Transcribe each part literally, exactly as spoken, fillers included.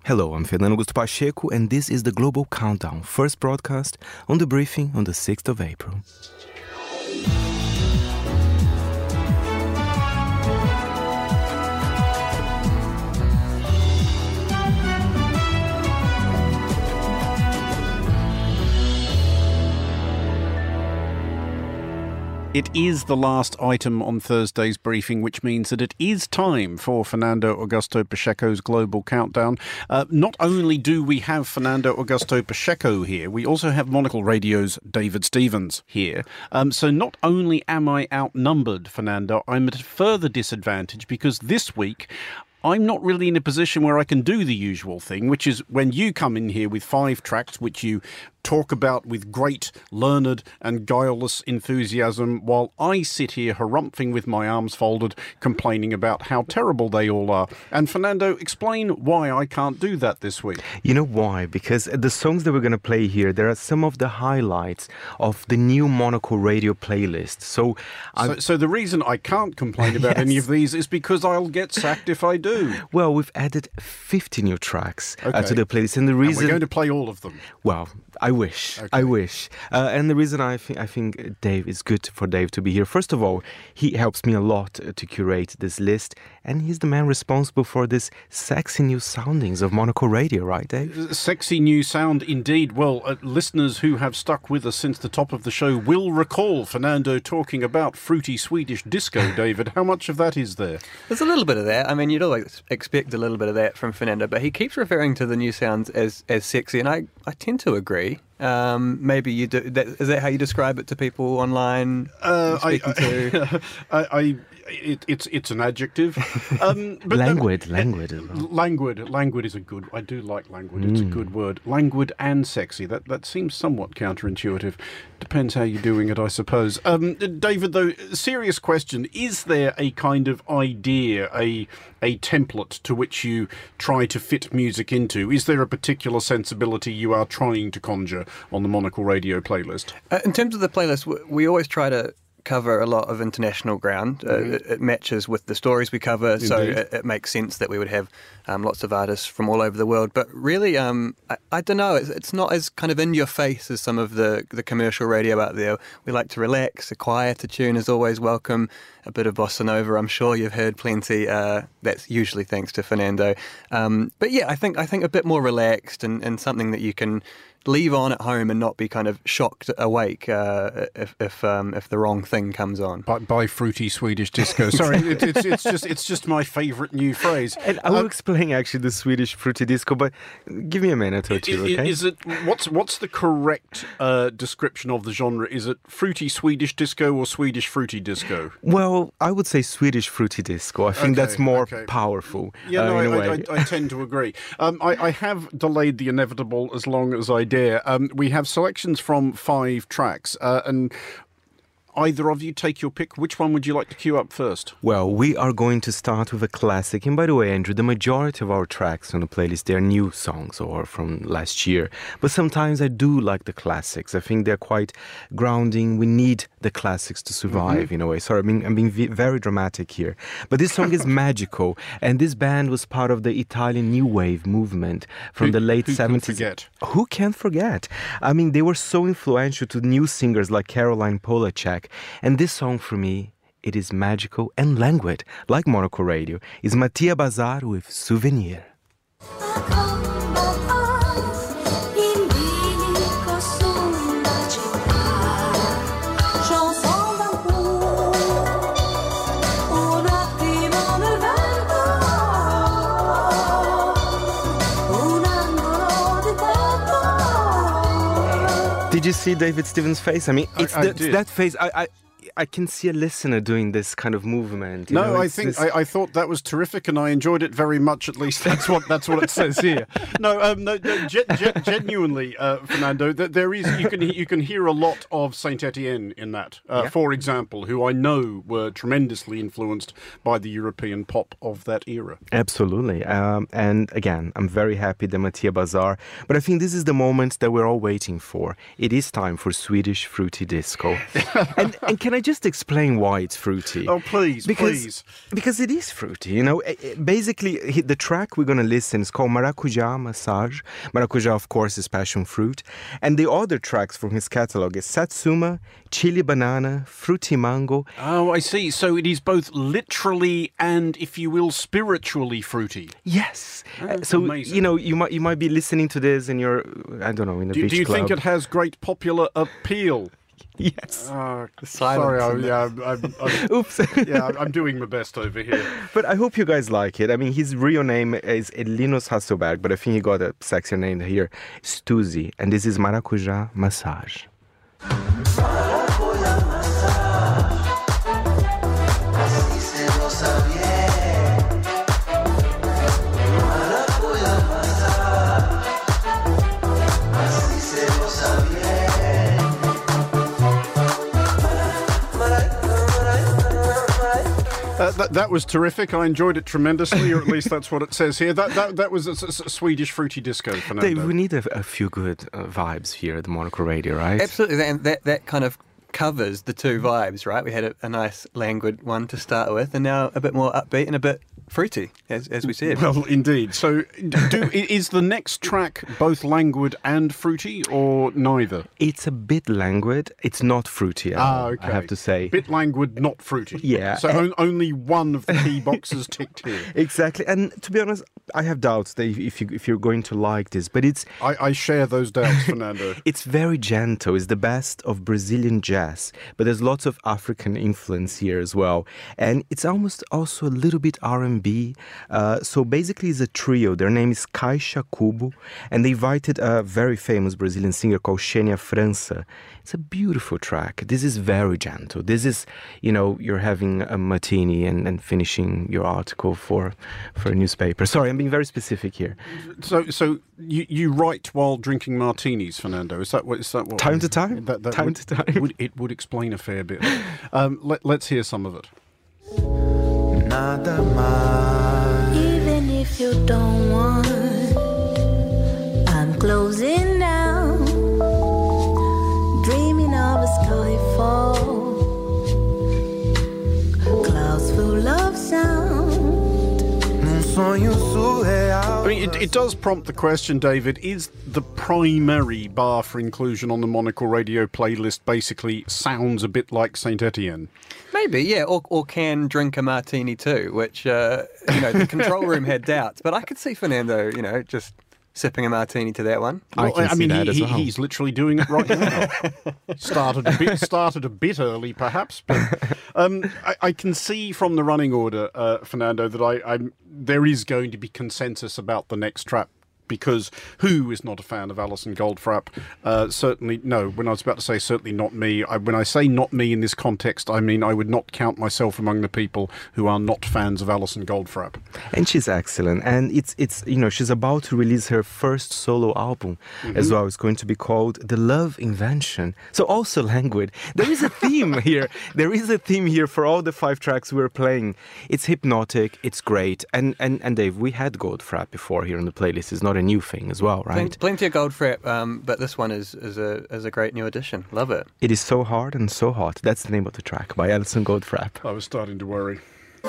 Hello, I'm Fernando Augusto Pacheco, and this is the Global Countdown, first broadcast on the briefing on the sixth of April. It is the last item on Thursday's briefing, which means that it is time for Fernando Augusto Pacheco's Global Countdown. Uh, not only do we have Fernando Augusto Pacheco here, we also have Monocle Radio's David Stevens here. Um, so not only am I outnumbered, Fernando, I'm at a further disadvantage because this week I'm not really in a position where I can do the usual thing, which is when you come in here with five tracks, which you talk about with great, learned and guileless enthusiasm, while I sit here harumphing with my arms folded, complaining about how terrible they all are. And Fernando, explain why I can't do that this week. You know why? Because the songs that we're going to play here, there are some of the highlights of the new Monocle Radio playlist. So, so, so the reason I can't complain about yes. any of these is because I'll get sacked if I do. Well, we've added fifty new tracks okay. uh, to the playlist, and the reason and we're going to play all of them. Well, I wish, okay. I wish, uh, and the reason I think I think Dave is good for Dave to be here. First of all, he helps me a lot uh, to curate this list, and he's the man responsible for this sexy new soundings of Monocle Radio, right, Dave? Sexy new sound, indeed. Well, uh, listeners who have stuck with us since the top of the show will recall Fernando talking about fruity Swedish disco. David, how much of that is there? There's a little bit of that. I mean, you'd always expect a little bit of that from Fernando, but he keeps referring to the new sounds as, as sexy, and I, I tend to agree. Um, maybe you do. That, is that how you describe it to people online? Uh, I, I, to? I, I, it, it's it's an adjective. Um, but languid, no, languid. Uh, languid, languid is a good. I do like languid. Mm. It's a good word. Languid and sexy. That that seems somewhat counterintuitive. Depends how you're doing it, I suppose. Um, David, though, serious question: is there a kind of idea, a a template to which you try to fit music into? Is there a particular sensibility you are trying to conjure on the Monocle Radio playlist? Uh, in terms of the playlist, we always try to cover a lot of international ground. Uh, mm-hmm. it, it matches with the stories we cover, Indeed. so it, it makes sense that we would have um, lots of artists from all over the world. But really, um, I, I don't know, it's, it's not as kind of in your face as some of the, the commercial radio out there. We like to relax, a quieter tune is always welcome, a bit of bossa nova, I'm sure you've heard plenty. Uh, that's usually thanks to Fernando. Um, but yeah, I think I think a bit more relaxed and, and something that you can leave on at home and not be kind of shocked awake uh, if if um, if the wrong thing comes on. By, by fruity Swedish disco. Sorry, it, it's it's just it's just my favourite new phrase. And I will um, explain actually the Swedish fruity disco, but give me a minute or two, is, okay? Is it what's what's the correct uh, description of the genre? Is it fruity Swedish disco or Swedish fruity disco? Well, I would say Swedish fruity disco. I think okay, that's more okay. powerful. Yeah, uh, no, in a I, way. I, I, I tend to agree. Um, I, I have delayed the inevitable as long as I dare. Um, we have selections from five tracks, uh, and either of you take your pick. Which one would you like to queue up first? Well, we are going to start with a classic. And by the way, Andrew, the majority of our tracks on the playlist, they're new songs or from last year. But sometimes I do like the classics. I think they're quite grounding. We need the classics to survive mm-hmm. in a way. Sorry, I mean, I'm being very dramatic here. But this song is magical. And this band was part of the Italian New Wave movement from who, the late who seventies. Can forget? Who can forget? I mean, they were so influential to new singers like Caroline Polachek. And this song for me, it is magical and languid, like Monocle Radio, is Mattia Bazar with Souvenir. Did you see David Stevens' face? I mean, it's I, I the, that face. I, I I can see a listener doing this kind of movement. You no, know, I think this... I, I thought that was terrific, and I enjoyed it very much. At least that's what that's what it says here. No, um, no, no gen, gen, genuinely, uh, Fernando, th- there is you can you can hear a lot of Saint Etienne in that. Uh, yeah. For example, who I know were tremendously influenced by the European pop of that era. Absolutely, um, and again, I'm very happy that Mattia Bazar. But I think this is the moment that we're all waiting for. It is time for Swedish fruity disco. and and can I just explain why it's fruity? Oh, please, because, please. Because it is fruity, you know. Basically, the track we're going to listen is called Maracujá Massage. Maracujá, of course, is passion fruit. And the other tracks from his catalog is Satsuma, Chili Banana, Fruity Mango. Oh, I see. So it is both literally and, if you will, spiritually fruity. Yes. Oh, uh, so, amazing. you know, you might you might be listening to this and you're, I don't know, in a do, beach Do you club. think it has great popular appeal? Yes. Uh, Silence sorry, I, yeah, I'm, I'm, I'm, Oops. yeah, I'm doing my best over here. But I hope you guys like it. I mean, his real name is Linus Hasselberg, but I think he got a sexier name here, Stuzy. And this is Maracujá Massage. Uh, that, that was terrific. I enjoyed it tremendously, or at least that's what it says here. That that, that was a, a Swedish fruity disco, Fernando. Dave, we need a, a few good uh, vibes here at the Monocle Radio, right? Absolutely, and that, that kind of covers the two vibes, right? We had a, a nice languid one to start with, and now a bit more upbeat and a bit fruity, as as we said. Well, indeed. So, do, is the next track both languid and fruity, or neither? It's a bit languid. It's not fruity at Ah, all, okay. I have to say. Bit languid, not fruity. Yeah. So on, only one of the key boxes ticked here. Exactly. And to be honest, I have doubts that if you if you're going to like this, but it's I, I share those doubts, Fernando. it's very gentle. It's the best of Brazilian jazz, but there's lots of African influence here as well, and it's almost also a little bit R and B. Uh, so basically, it's a trio. Their name is Caixa Cubo, and they invited a very famous Brazilian singer called Xenia França. It's a beautiful track. This is very gentle. This is, you know, you're having a martini and, and finishing your article for for a newspaper. Sorry, I'm being very specific here. So, so you, you write while drinking martinis, Fernando? Is that what? Is that what? Time to time. That, that time would, to time. Would, it would explain a fair bit. Um, let, let's hear some of it. Nada mais. Even if you don't want, I'm closing now, dreaming of a skyfall, clouds full of sound. Num sonho surreal. I mean, it, it does prompt the question, David, is the primary bar for inclusion on the Monocle Radio playlist basically sounds a bit like Saint Etienne? Maybe, yeah, or, or can drink a martini too, which, uh, you know, the control room had doubts. But I could see Fernando, you know, just sipping a martini to that one. I can I see mean, that he, as he- well. he's literally doing it right now. started a bit, started a bit early, perhaps, but um, I, I can see from the running order, uh, Fernando, that I, I'm there is going to be consensus about the next track. Because who is not a fan of Alison Goldfrapp? Uh, certainly, no, when I was about to say certainly not me, I, when I say not me in this context, I mean I would not count myself among the people who are not fans of Alison Goldfrapp. And she's excellent. And it's, it's you know, she's about to release her first solo album Mm-hmm. as well. It's going to be called The Love Invention. So also languid. There is a theme here. There is a theme here for all the five tracks we're playing. It's hypnotic. It's great. And, and, and Dave, we had Goldfrapp before here on the playlist. It's not a new thing as well, right? Plenty, plenty of Goldfrapp, um, but this one is, is, a, is a great new addition. Love it. It is so hard and so hot. That's the name of the track by Alison Goldfrapp. I was starting to worry.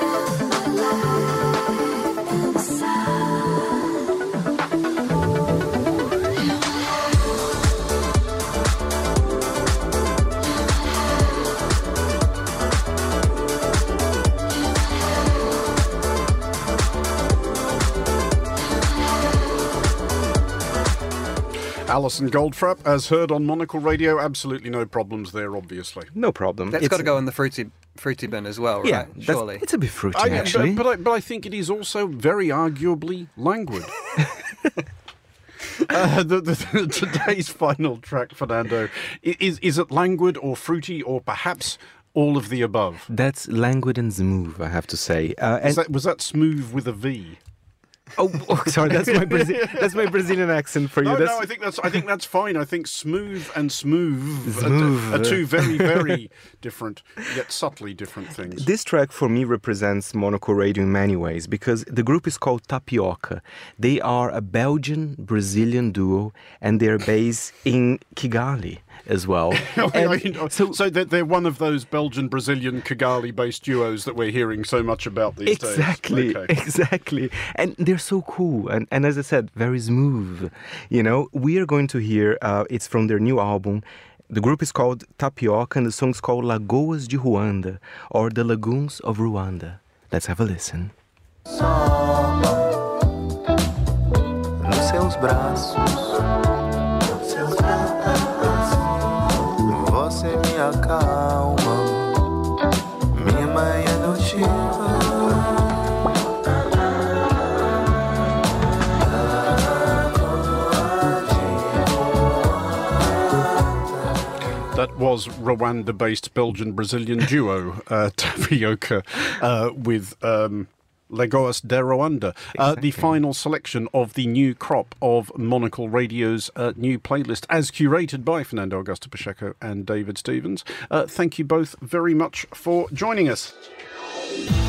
Alison Goldfrapp, as heard on Monocle Radio, absolutely no problems there, obviously. No problem. That's It's- got to go in the fruity fruity bin as well, right? Yeah, that's- Surely. it's a bit fruity, I, actually. But, but, I, but I think it is also very arguably languid. uh, the, the, today's final track, Fernando, i- is, is it languid or fruity or perhaps all of the above? That's languid and smooth, I have to say. Uh, and Is that, was that smooth with a V? Oh, oh, sorry, that's my Brazil- that's my Brazilian accent for you. No, that's, no, I think that's I think that's fine. I think smooth and smooth, are- Smooth. Are, two very, very different, yet subtly different things. This track for me represents Monocle Radio in many ways because the group is called Tapioca. They are a Belgian-Brazilian duo and they're based in Kigali. as well. And so, so they're one of those Belgian-Brazilian Kigali-based duos that we're hearing so much about these exactly, days. Okay. Exactly. And they're so cool. And, and as I said, very smooth. You know, we are going to hear, uh, it's from their new album. The group is called Tapioca and the song's called Lagoas de Ruanda, or The Lagoons of Rwanda. Let's have a listen. Nos seus braços, você me acalma, minha mãe adotiva. That was Rwanda-based Belgian-Brazilian duo, uh, Tapioca, uh, with um, Lagoas de Rwanda. Uh, the final selection of the new crop of Monocle Radio's uh, new playlist, as curated by Fernando Augusto Pacheco and David Stevens. Uh, thank you both very much for joining us.